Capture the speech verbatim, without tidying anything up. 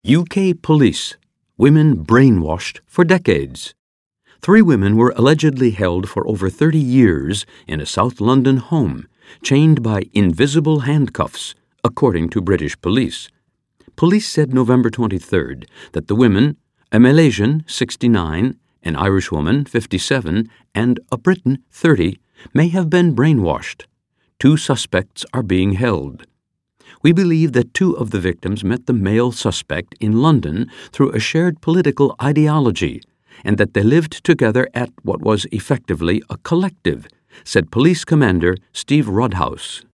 U K police. Women brainwashed for decades. Three women were allegedly held for over thirty years in a South London home, chained by invisible handcuffs, according to British police. Police said November twenty-third that the women, a Malaysian, sixty-nine, an Irishwoman, fifty-seven, and a Briton, thirty, may have been brainwashed. Two suspects are being held. We believe that two of the victims met the male suspect in London through a shared political ideology, and that they lived together at what was effectively a collective, said Police Commander Steve Rodhouse.